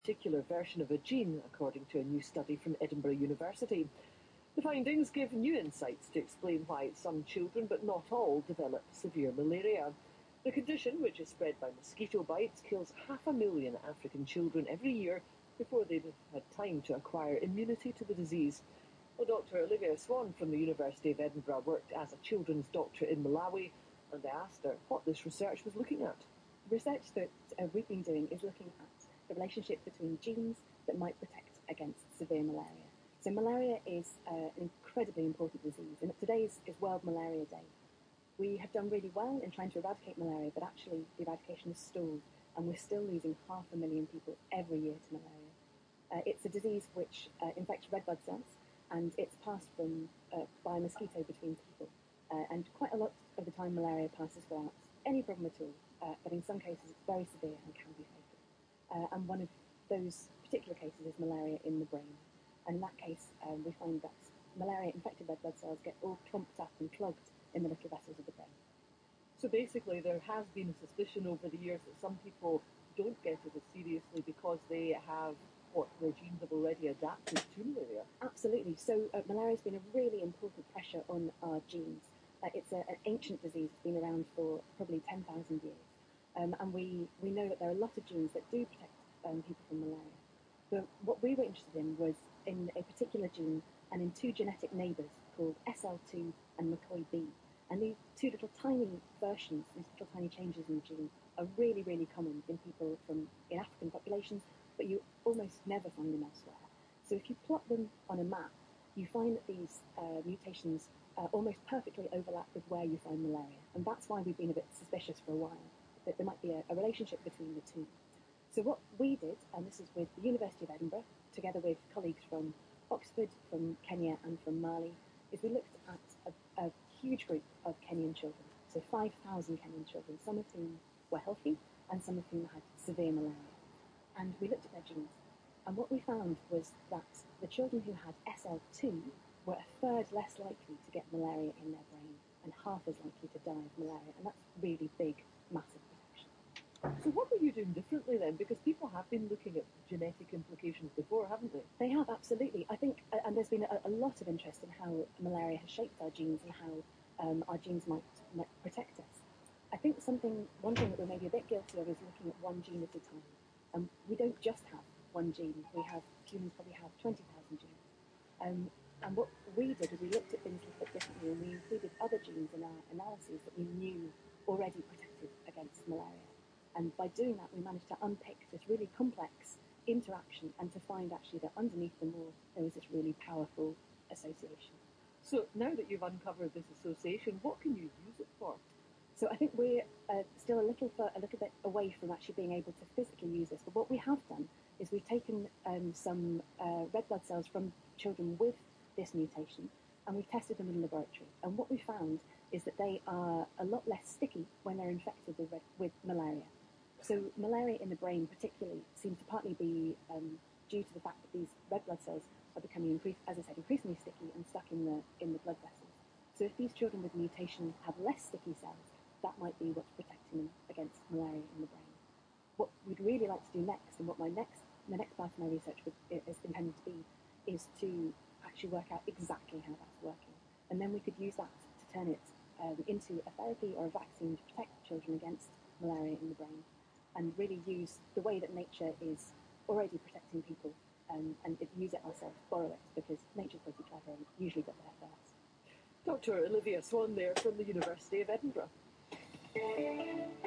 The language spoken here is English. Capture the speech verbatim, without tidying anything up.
particular version of a gene, according to a new study from Edinburgh University. The findings give new insights to explain why some children, but not all, develop severe malaria. The condition, which is spread by mosquito bites, kills half a million African children every year before they've had time to acquire immunity to the disease. Well, Doctor Olivia Swan from the University of Edinburgh worked as a children's doctor in Malawi, and I asked her what this research was looking at. The research that uh, we've been doing is looking at the relationship between genes that might protect against severe malaria. So malaria is uh, an incredibly important disease, and today is, is World Malaria Day. We have done really well in trying to eradicate malaria, but actually the eradication has stalled, and we're still losing half a million people every year to malaria. Uh, it's a disease which uh, infects red blood cells, and it's passed from uh, by a mosquito between people. Uh, and quite a lot of the time malaria passes without any problem at all, uh, but in some cases it's very severe and can be fatal. Uh, and one of those particular cases is malaria in the brain. And in that case, um, we find that malaria-infected red blood cells get all clumped up and clogged in the little vessels of the brain. So basically there has been a suspicion over the years that some people don't get it as seriously because they have what their genes have already adapted to malaria. Absolutely. So uh, malaria has been a really important pressure on our genes. Uh, it's a, an ancient disease. It's been around for probably ten thousand years. Um, and we, we know that there are a lot of genes that do protect um, people from malaria. But what we were interested in was in a particular gene and in two genetic neighbours called S L two and M C O Y B. And these two little tiny versions, these little tiny changes in the gene, are really, really common in people from in African populations, but you almost never find them elsewhere. So if you plot them on a map, you find that these uh, mutations uh, almost perfectly overlap with where you find malaria. And that's why we've been a bit suspicious for a while, that there might be a, a relationship between the two. So what we did, and this is with the University of Edinburgh, together with colleagues from Oxford, from Kenya and from Mali, is we looked at a, a huge group of Kenyan children, so five thousand Kenyan children, some of whom were healthy and some of whom had severe malaria. And we looked at their genes. And what we found was that the children who had S L two were a third less likely to get malaria in their brain and half as likely to die of malaria. And that's really big, massive protection. So what were you doing differently then? Because people have been looking at genetic implications before, haven't they? They have, absolutely. I think, uh, and there's been a, a lot of interest in how malaria has shaped our genes and how um, our genes might, might protect us. I think something, one thing that we're maybe a bit guilty of is looking at one gene at a time. Um, we don't just have one gene. We have, humans probably have twenty thousand genes. Um, and what we did is we looked at things a little bit differently, and we included other genes in our analyses that we knew already protected against malaria. And by doing that, we managed to unpick this really complex interaction and to find actually that underneath them all, there was this really powerful association. So now that you've uncovered this association, what can you use it for? So I think we're uh, still a little, for, a little bit away from actually being able to physically use this. But what we have done is we've taken um, some uh, red blood cells from children with this mutation, and we've tested them in the laboratory. And what we found is that they are a lot less sticky when they're infected with, red, with malaria. So malaria in the brain particularly seems to partly be um, due to the fact that these red blood cells are becoming, increase, as I said, increasingly sticky and stuck in the, in the blood vessels. So if these children with mutation have less sticky cells, that might be what's protecting them against malaria in the brain. What we'd really like to do next, and what my next, the next part of my research would, is intended to be, is to actually work out exactly how that's working. And then we could use that to turn it um, into a therapy or a vaccine to protect children against malaria in the brain, and really use the way that nature is already protecting people, um, and use it ourselves, borrow it, because nature's pretty clever and usually got there first. Doctor Olivia Swan there from the University of Edinburgh.